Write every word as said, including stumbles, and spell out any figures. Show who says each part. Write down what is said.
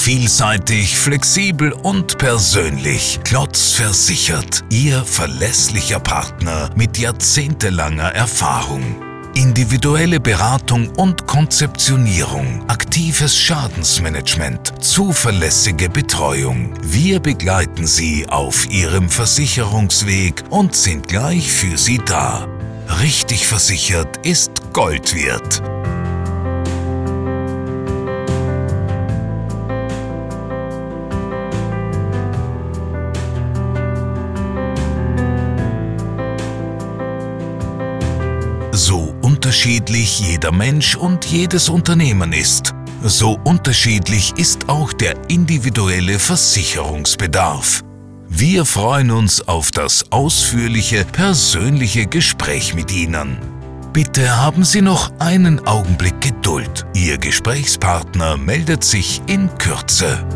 Speaker 1: Vielseitig, flexibel und persönlich. Klotz versichert. Ihr verlässlicher Partner mit jahrzehntelanger Erfahrung. Individuelle Beratung und Konzeptionierung, aktives Schadensmanagement, zuverlässige Betreuung. Wir begleiten Sie auf Ihrem Versicherungsweg und sind gleich für Sie da. Richtig versichert ist Gold wert. So unterschiedlich jeder Mensch und jedes Unternehmen ist, so unterschiedlich ist auch der individuelle Versicherungsbedarf. Wir freuen uns auf das ausführliche, persönliche Gespräch mit Ihnen. Bitte haben Sie noch einen Augenblick Geduld. Ihr Gesprächspartner meldet sich in Kürze.